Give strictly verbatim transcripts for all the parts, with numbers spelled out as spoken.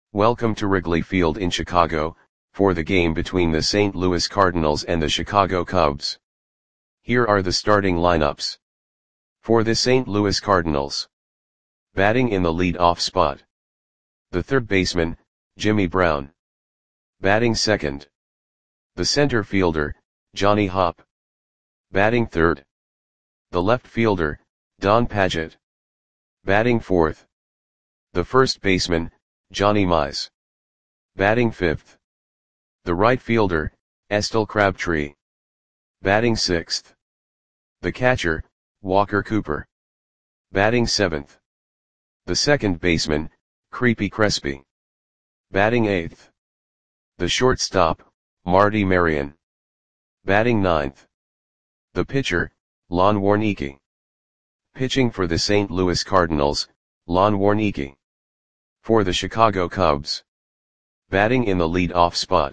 Welcome to Wrigley Field in Chicago, for the game between the Saint Louis Cardinals and the Chicago Cubs. Here are the starting lineups. For the Saint Louis Cardinals. Batting in the lead-off spot. The third baseman, Jimmy Brown. Batting second. The center fielder, Johnny Hopp. Batting third. The left fielder, Don Padgett. Batting fourth. The first baseman, Johnny Mize. Batting fifth. The right fielder, Estelle Crabtree. Batting sixth. The catcher, Walker Cooper. Batting seventh. The second baseman, Creepy Crespi. Batting eighth. The shortstop, Marty Marion. Batting ninth. The pitcher, Lon Warneke. Pitching for the Saint Louis Cardinals, Lon Warneke. For the Chicago Cubs. Batting in the lead-off spot.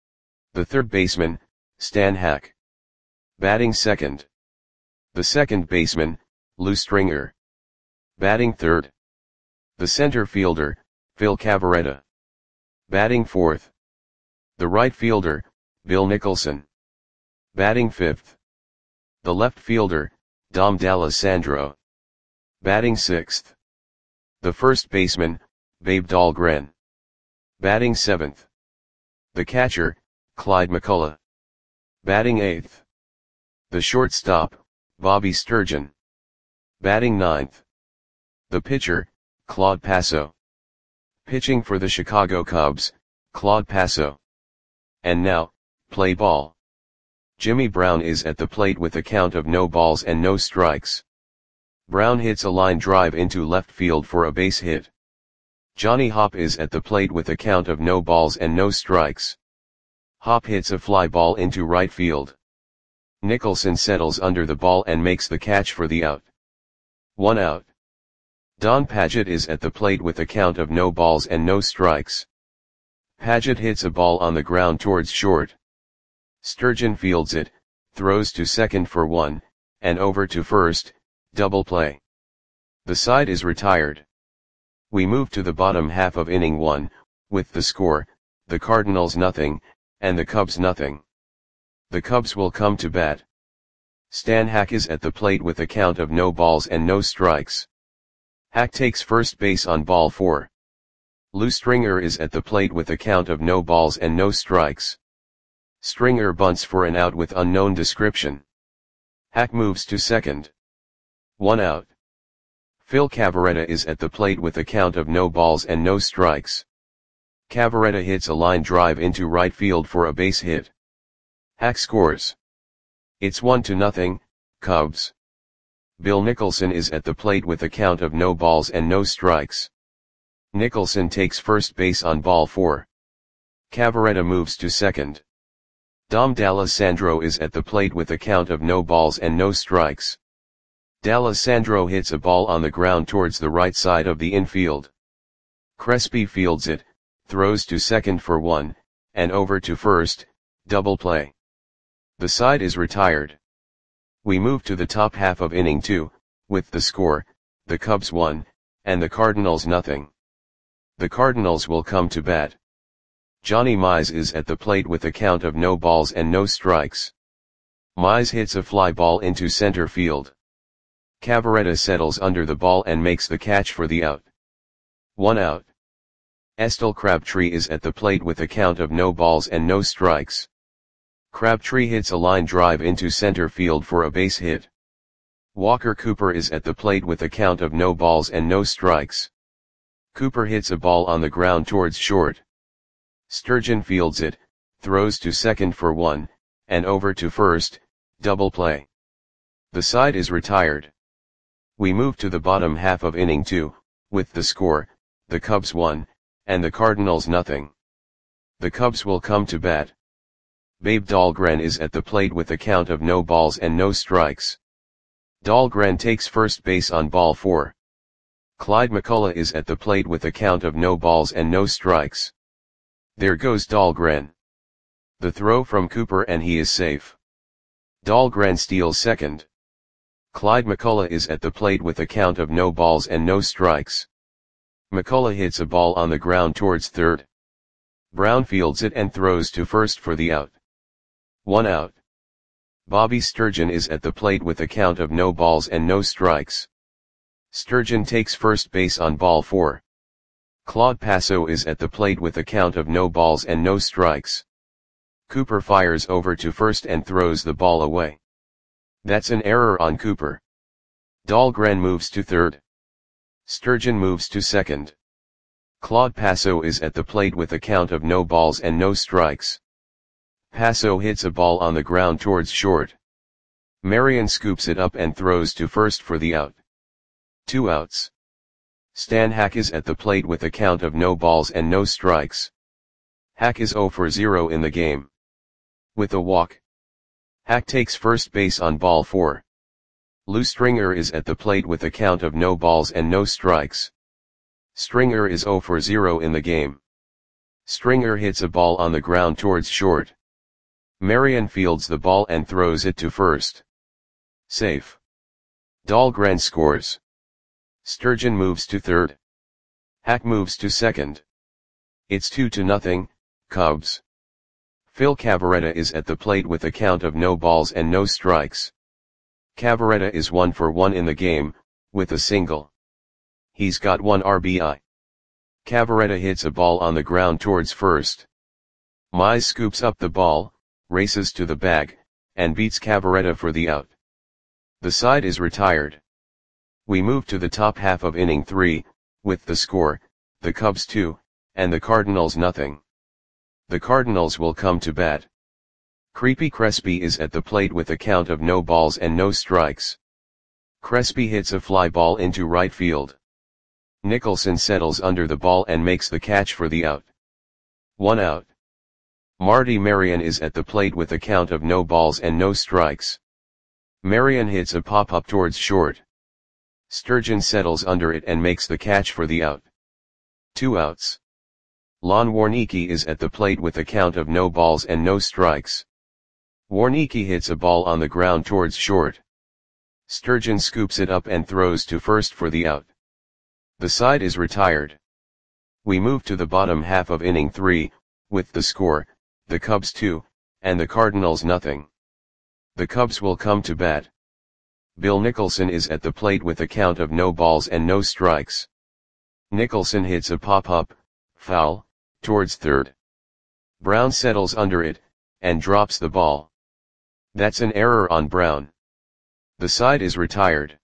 The third baseman, Stan Hack. Batting second. The second baseman, Lou Stringer. Batting third. The center fielder, Phil Cavarretta. Batting fourth. The right fielder, Bill Nicholson. Batting fifth. The left fielder, Dom D'Alessandro. Batting sixth. The first baseman, Babe Dahlgren. Batting seventh. The catcher, Clyde McCullough. Batting eighth. The shortstop, Bobby Sturgeon. Batting ninth. The pitcher, Claude Passo. Pitching for the Chicago Cubs, Claude Passo. And now, play ball. Jimmy Brown is at the plate with a count of no balls and no strikes. Brown hits a line drive into left field for a base hit. Johnny Hopp is at the plate with a count of no balls and no strikes. Hopp hits a fly ball into right field. Nicholson settles under the ball and makes the catch for the out. One out. Don Padgett is at the plate with a count of no balls and no strikes. Padgett hits a ball on the ground towards short. Sturgeon fields it, throws to second for one, and over to first, double play. The side is retired. We move to the bottom half of inning one, with the score, the Cardinals nothing, and the Cubs nothing. The Cubs will come to bat. Stan Hack is at the plate with a count of no balls and no strikes. Hack takes first base on ball four. Lou Stringer is at the plate with a count of no balls and no strikes. Stringer bunts for an out with unknown description. Hack moves to second. One out. Phil Cavarretta is at the plate with a count of no balls and no strikes. Cavarretta hits a line drive into right field for a base hit. Hack scores. It's one to nothing, Cubs. Bill Nicholson is at the plate with a count of no balls and no strikes. Nicholson takes first base on ball four. Cavarretta moves to second. Dom D'Alessandro is at the plate with a count of no balls and no strikes. D'Alessandro hits a ball on the ground towards the right side of the infield. Crespi fields it, throws to second for one, and over to first, double play. The side is retired. We move to the top half of inning two, with the score, the Cubs one, and the Cardinals nothing. The Cardinals will come to bat. Johnny Mize is at the plate with a count of no balls and no strikes. Mize hits a fly ball into center field. Cavarretta settles under the ball and makes the catch for the out. One out. Estelle Crabtree is at the plate with a count of no balls and no strikes. Crabtree hits a line drive into center field for a base hit. Walker Cooper is at the plate with a count of no balls and no strikes. Cooper hits a ball on the ground towards short. Sturgeon fields it, throws to second for one, and over to first, double play. The side is retired. We move to the bottom half of inning two, with the score, the Cubs one, and the Cardinals nothing. The Cubs will come to bat. Babe Dahlgren is at the plate with a count of no balls and no strikes. Dahlgren takes first base on ball four. Clyde McCullough is at the plate with a count of no balls and no strikes. There goes Dahlgren. The throw from Cooper and he is safe. Dahlgren steals second. Clyde McCullough is at the plate with a count of no balls and no strikes. McCullough hits a ball on the ground towards third. Brown fields it and throws to first for the out. One out. Bobby Sturgeon is at the plate with a count of no balls and no strikes. Sturgeon takes first base on ball four. Claude Passo is at the plate with a count of no balls and no strikes. Cooper fires over to first and throws the ball away. That's an error on Cooper. Dahlgren moves to third. Sturgeon moves to second. Claude Passo is at the plate with a count of no balls and no strikes. Passo hits a ball on the ground towards short. Marion scoops it up and throws to first for the out. Two outs. Stan Hack is at the plate with a count of no balls and no strikes. Hack is zero for zero in the game. With a walk. Hack takes first base on ball four. Lou Stringer is at the plate with a count of no balls and no strikes. Stringer is zero for zero in the game. Stringer hits a ball on the ground towards short. Marion fields the ball and throws it to first. Safe. Dahlgren scores. Sturgeon moves to third. Hack moves to second. It's two to nothing, Cubs. Phil Cavarretta is at the plate with a count of no balls and no strikes. Cavarretta is one for one in the game, with a single. He's got one R B I. Cavarretta hits a ball on the ground towards first. Mize scoops up the ball, races to the bag, and beats Cavarretta for the out. The side is retired. We move to the top half of inning three, with the score, the Cubs two, and the Cardinals nothing. The Cardinals will come to bat. Creepy Crespi is at the plate with a count of no balls and no strikes. Crespi hits a fly ball into right field. Nicholson settles under the ball and makes the catch for the out. One out. Marty Marion is at the plate with a count of no balls and no strikes. Marion hits a pop-up towards short. Sturgeon settles under it and makes the catch for the out. Two outs. Lon Warneke is at the plate with a count of no balls and no strikes. Warneke hits a ball on the ground towards short. Sturgeon scoops it up and throws to first for the out. The side is retired. We move to the bottom half of inning three, with the score, the Cubs two, and the Cardinals nothing. The Cubs will come to bat. Bill Nicholson is at the plate with a count of no balls and no strikes. Nicholson hits a pop-up, foul, towards third. Brown settles under it, and drops the ball. That's an error on Brown. The side is retired.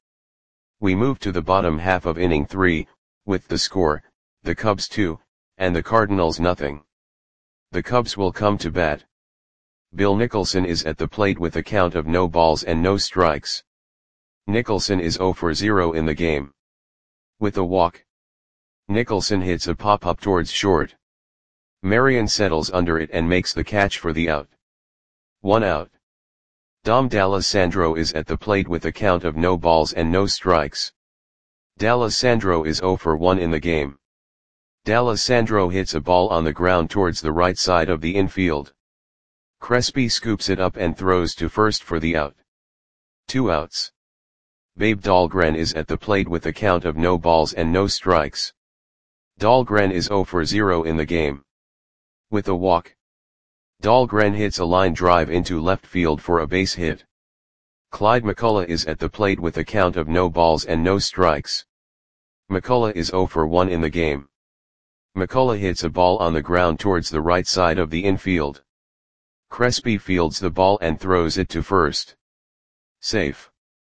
We move to the bottom half of inning three, with the score, the Cubs two, and the Cardinals nothing. The Cubs will come to bat. Bill Nicholson is at the plate with a count of no balls and no strikes. Nicholson is zero for zero in the game. With a walk. Nicholson hits a pop-up towards short. Marion settles under it and makes the catch for the out. One out. Dom D'Alessandro is at the plate with a count of no balls and no strikes. D'Alessandro is zero for one in the game. D'Alessandro hits a ball on the ground towards the right side of the infield. Crespi scoops it up and throws to first for the out. Two outs. Babe Dahlgren is at the plate with a count of no balls and no strikes. Dahlgren is zero for zero in the game. With a walk. Dahlgren hits a line drive into left field for a base hit. Clyde McCullough is at the plate with a count of no balls and no strikes. McCullough is zero for one in the game. McCullough hits a ball on the ground towards the right side of the infield. Crespi fields the ball and throws it to first. Safe.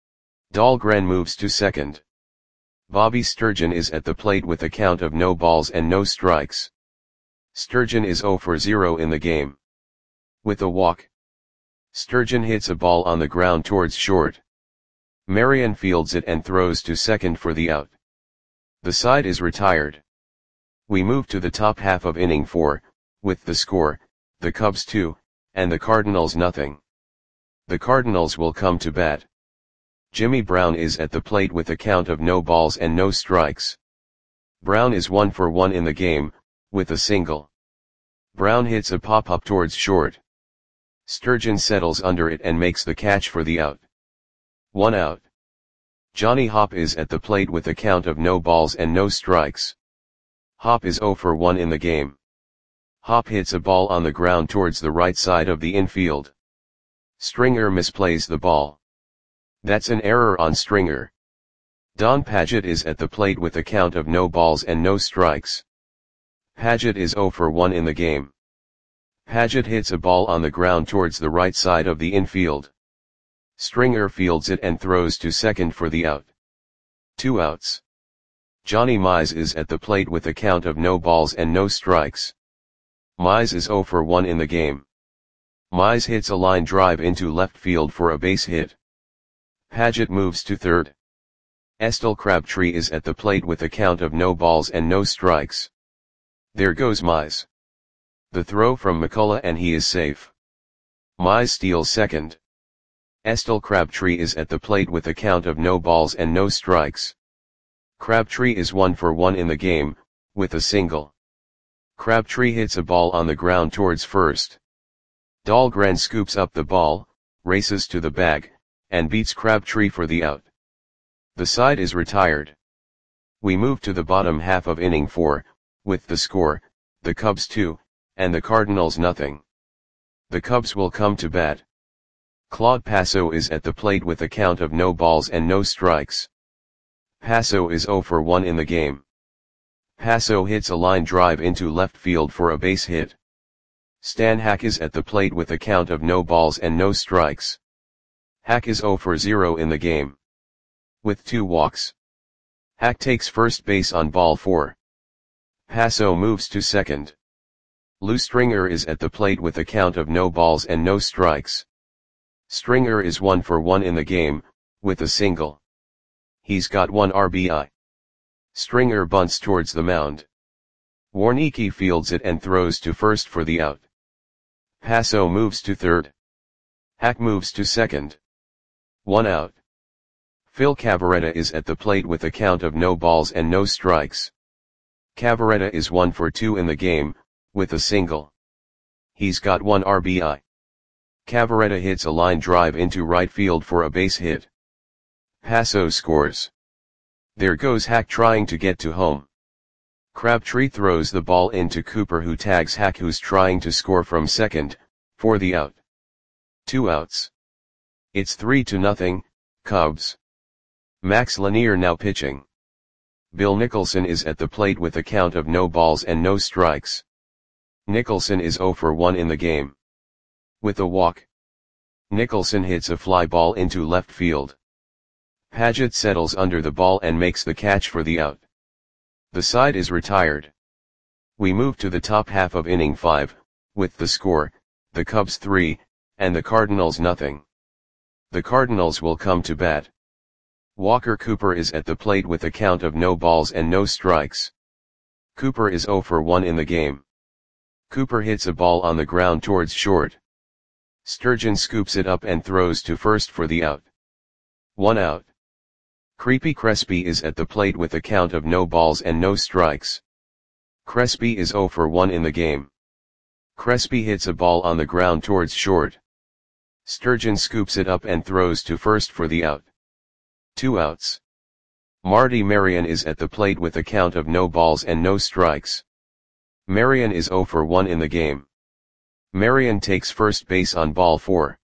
Dahlgren moves to second. Bobby Sturgeon is at the plate with a count of no balls and no strikes. Sturgeon is zero for zero in the game. With a walk. Sturgeon hits a ball on the ground towards short. Marion fields it and throws to second for the out. The side is retired. We move to the top half of inning four, with the score, the Cubs two, and the Cardinals nothing. The Cardinals will come to bat. Jimmy Brown is at the plate with a count of no balls and no strikes. Brown is one for one in the game, with a single. Brown hits a pop-up towards short. Sturgeon settles under it and makes the catch for the out. One out. Johnny Hopp is at the plate with a count of no balls and no strikes. Hop is zero for one in the game. Hop hits a ball on the ground towards the right side of the infield. Stringer misplays the ball. That's an error on Stringer. Don Padgett is at the plate with a count of no balls and no strikes. Padgett is zero for one in the game. Padgett hits a ball on the ground towards the right side of the infield. Stringer fields it and throws to second for the out. Two outs. Johnny Mize is at the plate with a count of no balls and no strikes. Mize is zero for one in the game. Mize hits a line drive into left field for a base hit. Padgett moves to third. Estelle Crabtree is at the plate with a count of no balls and no strikes. There goes Mize. The throw from McCullough and he is safe. Mize steals second. Estelle Crabtree is at the plate with a count of no balls and no strikes. Crabtree is one for one in the game, with a single. Crabtree hits a ball on the ground towards first. Dahlgren scoops up the ball, races to the bag, and beats Crabtree for the out. The side is retired. We move to the bottom half of inning four, with the score, the Cubs two, and the Cardinals nothing. The Cubs will come to bat. Claude Passo is at the plate with a count of no balls and no strikes. Passo is zero for one in the game. Passo hits a line drive into left field for a base hit. Stan Hack is at the plate with a count of no balls and no strikes. Hack is zero for zero in the game. With two walks. Hack takes first base on ball four. Passo moves to second. Lou Stringer is at the plate with a count of no balls and no strikes. Stringer is one for one in the game, with a single. He's got one R B I. Stringer bunts towards the mound. Warneke fields it and throws to first for the out. Passo moves to third. Hack moves to second. One out. Phil Cavarretta is at the plate with a count of no balls and no strikes. Cavarretta is one for two in the game, with a single. He's got one R B I. Cavarretta hits a line drive into right field for a base hit. Passo scores. There goes Hack trying to get to home. Crabtree throws the ball into Cooper who tags Hack who's trying to score from second, for the out. Two outs. It's three to nothing, Cubs. Max Lanier now pitching. Bill Nicholson is at the plate with a count of no balls and no strikes. Nicholson is zero for one in the game. With a walk. Nicholson hits a fly ball into left field. Padgett settles under the ball and makes the catch for the out. The side is retired. We move to the top half of inning five, with the score, the Cubs three, and the Cardinals nothing. The Cardinals will come to bat. Walker Cooper is at the plate with a count of no balls and no strikes. Cooper is zero for one in the game. Cooper hits a ball on the ground towards short. Sturgeon scoops it up and throws to first for the out. One out. Creepy Crespi is at the plate with a count of no balls and no strikes. Crespi is zero for one in the game. Crespi hits a ball on the ground towards short. Sturgeon scoops it up and throws to first for the out. Two outs. Marty Marion is at the plate with a count of no balls and no strikes. Marion is zero for one in the game. Marion takes first base on ball four.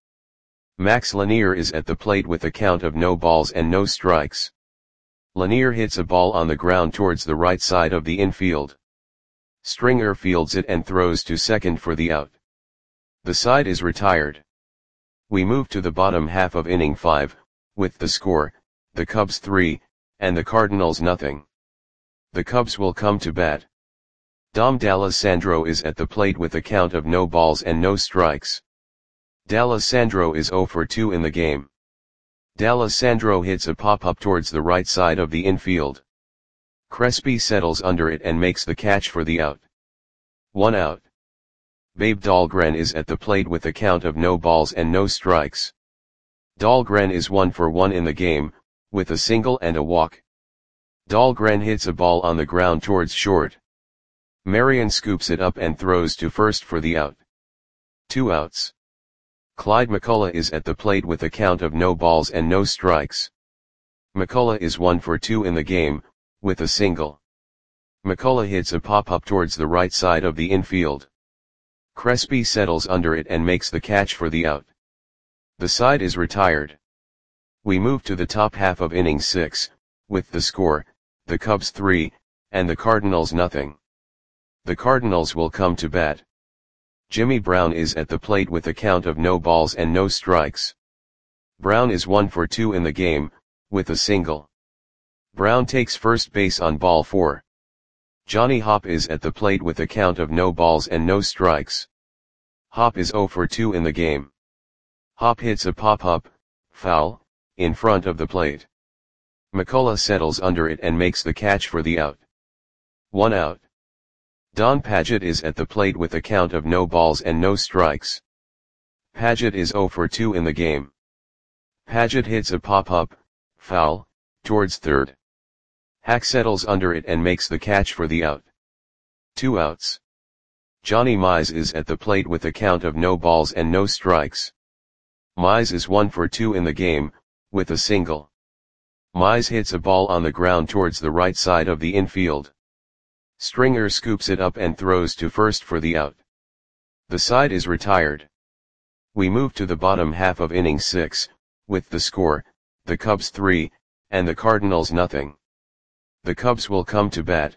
Max Lanier is at the plate with a count of no balls and no strikes. Lanier hits a ball on the ground towards the right side of the infield. Stringer fields it and throws to second for the out. The side is retired. We move to the bottom half of inning five, with the score, the Cubs three, and the Cardinals nothing. The Cubs will come to bat. Dom D'Alessandro is at the plate with a count of no balls and no strikes. D'Alessandro is zero for two in the game. D'Alessandro hits a pop-up towards the right side of the infield. Crespi settles under it and makes the catch for the out. One out. Babe Dahlgren is at the plate with a count of no balls and no strikes. Dahlgren is one for one in the game, with a single and a walk. Dahlgren hits a ball on the ground towards short. Marion scoops it up and throws to first for the out. Two outs. Clyde McCullough is at the plate with a count of no balls and no strikes. McCullough is one for two in the game, with a single. McCullough hits a pop-up towards the right side of the infield. Crespi settles under it and makes the catch for the out. The side is retired. We move to the top half of inning six, with the score, the Cubs three, and the Cardinals nothing. The Cardinals will come to bat. Jimmy Brown is at the plate with a count of no balls and no strikes. Brown is one for two in the game, with a single. Brown takes first base on ball four. Johnny Hopp is at the plate with a count of no balls and no strikes. Hopp is zero for two in the game. Hopp hits a pop-up, foul, in front of the plate. McCullough settles under it and makes the catch for the out. One out. Don Padgett is at the plate with a count of no balls and no strikes. Padgett is zero for two in the game. Padgett hits a pop-up, foul, towards third. Hack settles under it and makes the catch for the out. Two outs. Johnny Mize is at the plate with a count of no balls and no strikes. Mize is one for two in the game, with a single. Mize hits a ball on the ground towards the right side of the infield. Stringer scoops it up and throws to first for the out. The side is retired. We move to the bottom half of inning six, with the score, the Cubs three, and the Cardinals nothing. The Cubs will come to bat.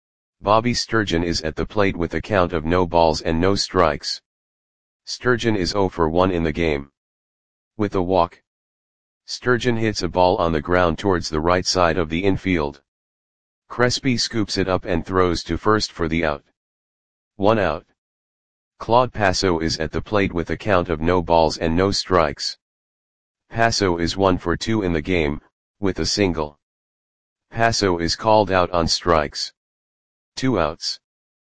Bobby Sturgeon is at the plate with a count of no balls and no strikes. Sturgeon is zero for one in the game. With a walk. Sturgeon hits a ball on the ground towards the right side of the infield. Crespi scoops it up and throws to first for the out. One out. Claude Passo is at the plate with a count of no balls and no strikes. Passo is one for two in the game, with a single. Passo is called out on strikes. Two outs.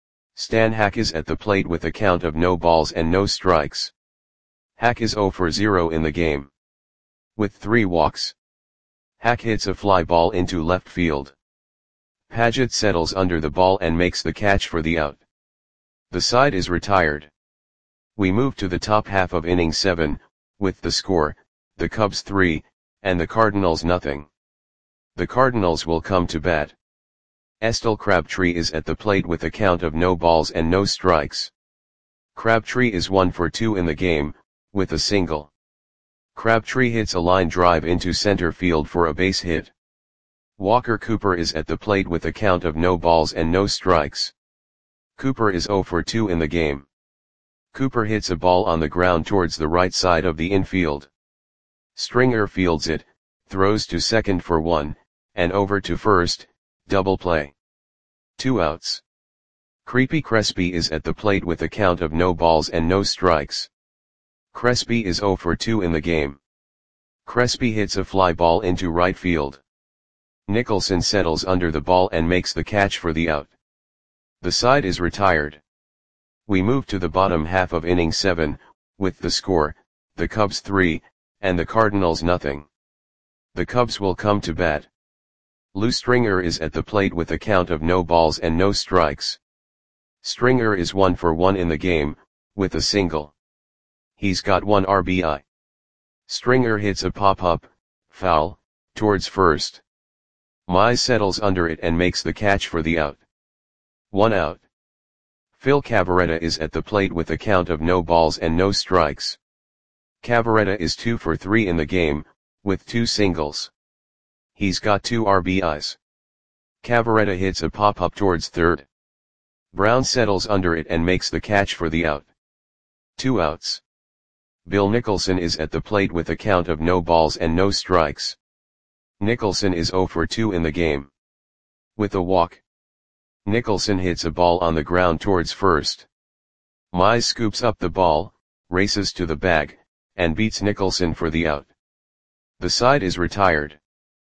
Stan Hack is at the plate with a count of no balls and no strikes. Hack is zero for zero in the game. With three walks. Hack hits a fly ball into left field. Padgett settles under the ball and makes the catch for the out. The side is retired. We move to the top half of inning seven, with the score, the Cubs three, and the Cardinals nothing. The Cardinals will come to bat. Estelle Crabtree is at the plate with a count of no balls and no strikes. Crabtree is one for two in the game, with a single. Crabtree hits a line drive into center field for a base hit. Walker Cooper is at the plate with a count of no balls and no strikes. Cooper is zero for two in the game. Cooper hits a ball on the ground towards the right side of the infield. Stringer fields it, throws to second for one, and over to first, double play. Two outs. Creepy Crespi is at the plate with a count of no balls and no strikes. Crespi is zero for two in the game. Crespi hits a fly ball into right field. Nicholson settles under the ball and makes the catch for the out. The side is retired. We move to the bottom half of inning seven, with the score, the Cubs three, and the Cardinals nothing. The Cubs will come to bat. Lou Stringer is at the plate with a count of no balls and no strikes. Stringer is one for one in the game, with a single. He's got one R B I. Stringer hits a pop-up, foul, towards first. Mize settles under it and makes the catch for the out. One out. Phil Cavarretta is at the plate with a count of no balls and no strikes. Cavarretta is two for three in the game, with two singles. He's got two R B Is. Cavarretta hits a pop-up towards third. Brown settles under it and makes the catch for the out. Two outs. Bill Nicholson is at the plate with a count of no balls and no strikes. Nicholson is zero for two in the game. With a walk. Nicholson hits a ball on the ground towards first. Mize scoops up the ball, races to the bag, and beats Nicholson for the out. The side is retired.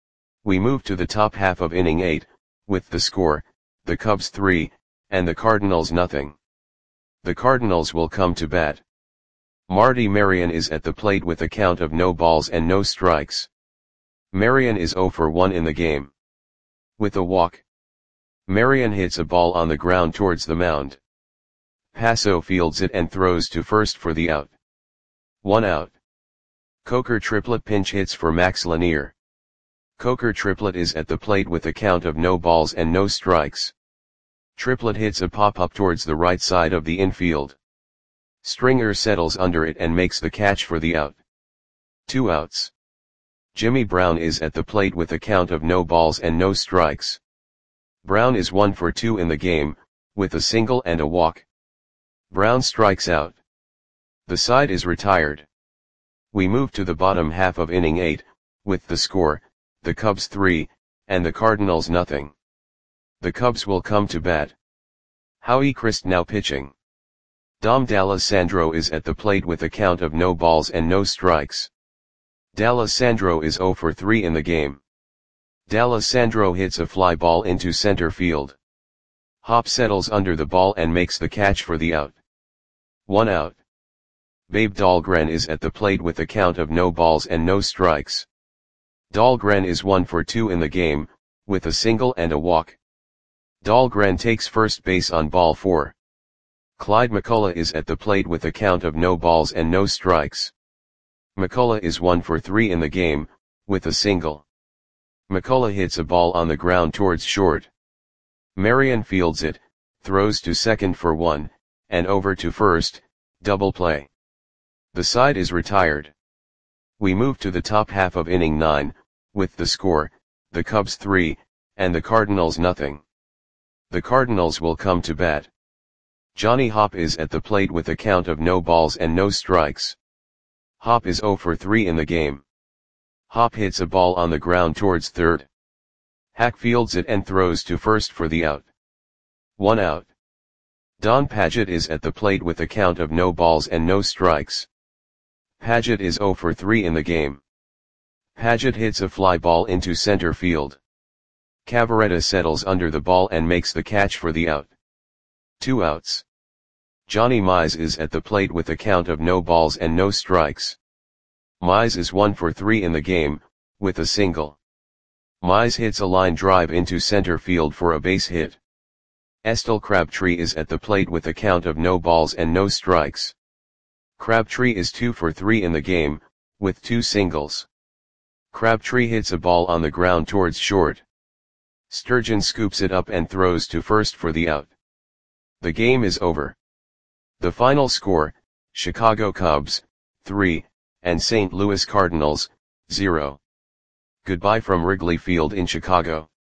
We move to the top half of inning eight, with the score, the Cubs three, and the Cardinals nothing. The Cardinals will come to bat. Marty Marion is at the plate with a count of no balls and no strikes. Marion is zero for one in the game. With a walk. Marion hits a ball on the ground towards the mound. Passo fields it and throws to first for the out. One out. Coker Triplett pinch hits for Max Lanier. Coker Triplett is at the plate with a count of no balls and no strikes. Triplet hits a pop-up towards the right side of the infield. Stringer settles under it and makes the catch for the out. Two outs. Jimmy Brown is at the plate with a count of no balls and no strikes. Brown is one for two in the game, with a single and a walk. Brown strikes out. The side is retired. We move to the bottom half of inning eight, with the score, the Cubs three, and the Cardinals nothing. The Cubs will come to bat. Howie Christ now pitching. Dom D'Alessandro is at the plate with a count of no balls and no strikes. D'Alessandro is zero for three in the game. D'Alessandro hits a fly ball into center field. Hop settles under the ball and makes the catch for the out. One out. Babe Dahlgren is at the plate with a count of no balls and no strikes. Dahlgren is one for two in the game, with a single and a walk. Dahlgren takes first base on ball four. Clyde McCullough is at the plate with a count of no balls and no strikes. McCullough is one for three in the game, with a single. McCullough hits a ball on the ground towards short. Marion fields it, throws to second for one, and over to first, double play. The side is retired. We move to the top half of inning nine, with the score, the Cubs three, and the Cardinals nothing. The Cardinals will come to bat. Johnny Hopp is at the plate with a count of no balls and no strikes. Hopp is zero for three in the game. Hopp hits a ball on the ground towards third. Hack fields it and throws to first for the out. One out. Don Padgett is at the plate with a count of no balls and no strikes. Padgett is zero for three in the game. Padgett hits a fly ball into center field. Cavaretta settles under the ball and makes the catch for the out. Two outs. Johnny Mize is at the plate with a count of no balls and no strikes. Mize is one for three in the game, with a single. Mize hits a line drive into center field for a base hit. Estel Crabtree is at the plate with a count of no balls and no strikes. Crabtree is two for three in the game, with two singles. Crabtree hits a ball on the ground towards short. Sturgeon scoops it up and throws to first for the out. The game is over. The final score, Chicago Cubs, three, and Saint Louis Cardinals, zero. Goodbye from Wrigley Field in Chicago.